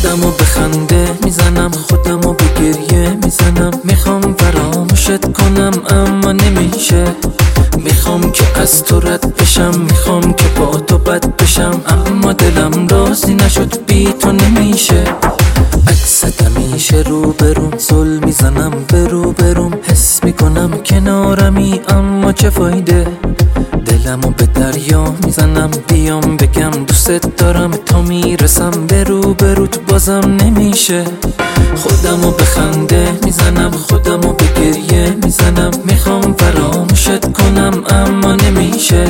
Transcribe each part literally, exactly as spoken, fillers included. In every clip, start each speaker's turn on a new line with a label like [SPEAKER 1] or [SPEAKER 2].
[SPEAKER 1] خودمو به خنده میزنم، خودمو به گریه میزنم. میخوام فراموشت کنم اما نمیشه. میخوام که از تو رد بشم، میخوام که با تو بد بشم، اما دلم راضی نشد، بی تو نمیشه. عکست همیشه رو بروم، زل میزنم به رو بروم. حس میکنم کنارمی اما چه فایده. دلمو به دریا میزنم، بیام بگم دوست دارم، تا میرسم به رو بروت بازم نمیشه. خودمو به خنده میزنم، خودمو به گریه میزنم. میخوام فراموشت کنم اما نمیشه.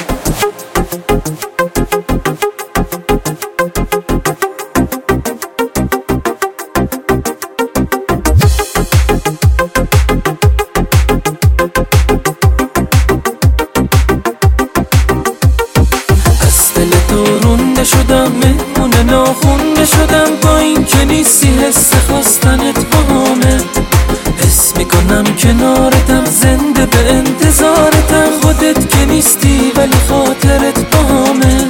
[SPEAKER 1] شدم مهمون ناخونده شدم، با این که نیستی حس خواستنت باهامه. حس میکنم کنارتم، زنده به انتظارتم. خودت که نیستی ولی خاطرت باهامه.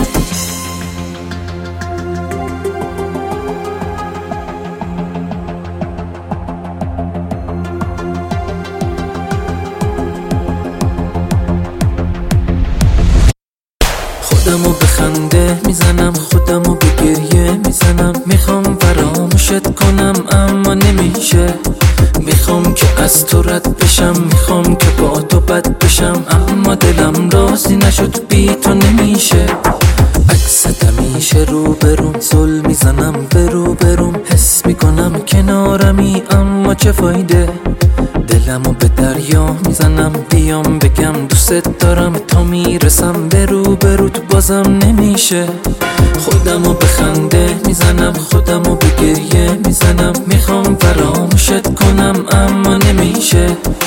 [SPEAKER 1] خودمو به خنده میزنم، خودمو به گریه میزنم. میخوام فراموشت کنم اما نمیشه. میخوام که از تو رد بشم، میخوام که با تو بد بشم، اما دلم راضی نشد، بی تو نمیشه. عکست همیشه رو بروم، زل میزنم به رو بروم. حس میکنم کنارمی اما چه فایده. دلمو به دریا میزنم، بیام بگم دوست دارم، تا میرسم به رو بروت بازم نمیشه. خودمو به خنده میزنم، خودمو به گریه میزنم. میخوام فراموشت کنم اما نمیشه.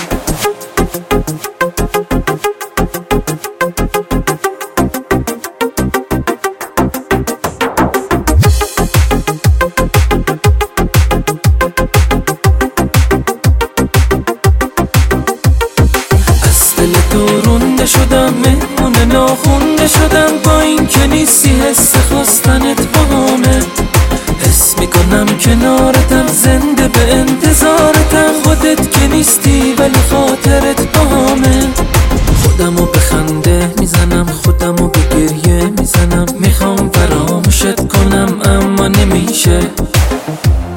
[SPEAKER 1] شدم مهمون ناخونده شدم، با این که نیستی حس خواستنت باهامه. حس میکنم کنارتم، زنده به انتظارتم. خودت که نیستی ولی خاطرت باهامه. خودمو به خنده میزنم، خودمو به گریه میزنم. میخوام فراموشت کنم اما نمیشه.